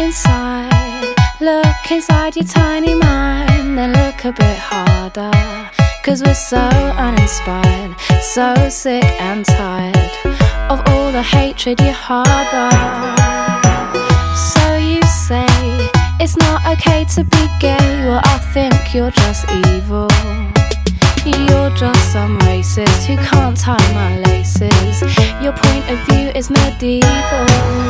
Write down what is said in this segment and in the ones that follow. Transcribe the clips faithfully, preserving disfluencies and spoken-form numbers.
inside, look inside your tiny mind, then look a bit harder. Cause we're so uninspired, so sick and tired of all the hatred you harbor. So you say it's not okay to be gay, well I think you're just evil. You're just some racist who can't tie my laces. Your point of view is medieval.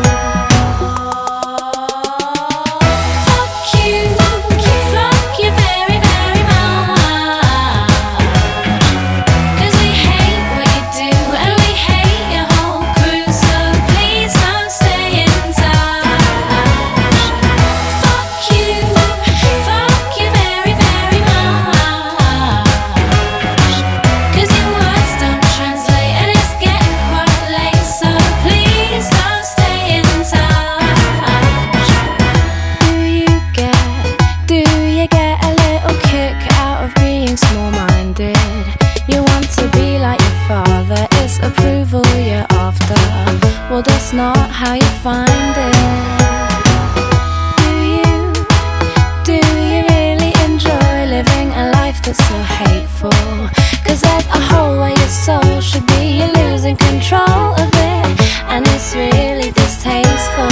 You want to be like your father, it's approval you're after. Well, that's not how you find it. Do you, do you really enjoy living a life that's so hateful? Cause there's a hole where your soul should be, you're losing control a bit, and it's really distasteful.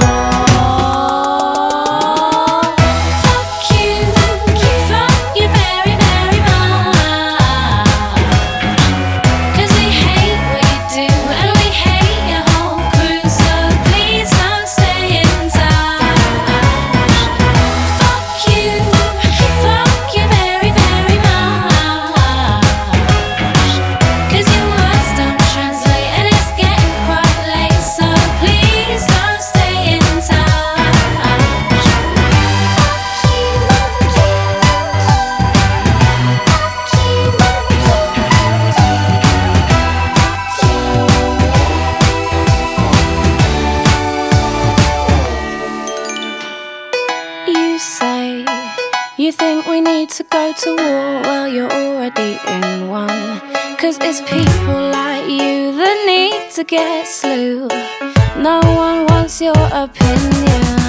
You say you think we need to go to war, well you're already in one. Cause it's people like you that need to get slew. No one wants your opinion.